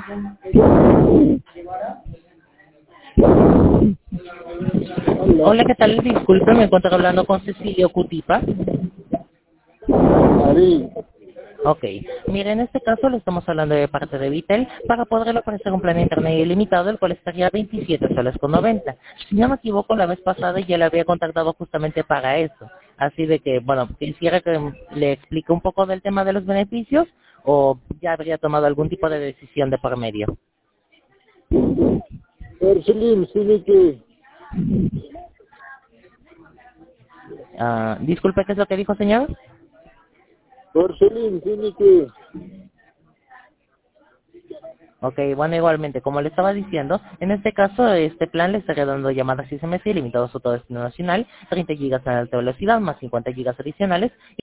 Hola, ¿qué tal? Disculpe, me encuentro hablando con Cecilio Cutipa. Ahí, Ok, mire, en este caso le estamos hablando de parte de Vitel para poderle ofrecer un plan de internet ilimitado, el cual estaría a 27 soles con 90. Si no me equivoco, la vez pasada ya le había contactado justamente para eso. Así de que, bueno, quisiera que le explique un poco del tema de los beneficios o ya habría tomado algún tipo de decisión de por medio. Selim, sini que, Disculpe, ¿qué es lo que dijo, señor? Selim, sini que, Ok, bueno, igualmente, como le estaba diciendo, en este caso, este plan le estaría dando llamadas SMS ilimitados a todo destino nacional, 30 gigas a alta velocidad, más 50 gigas adicionales,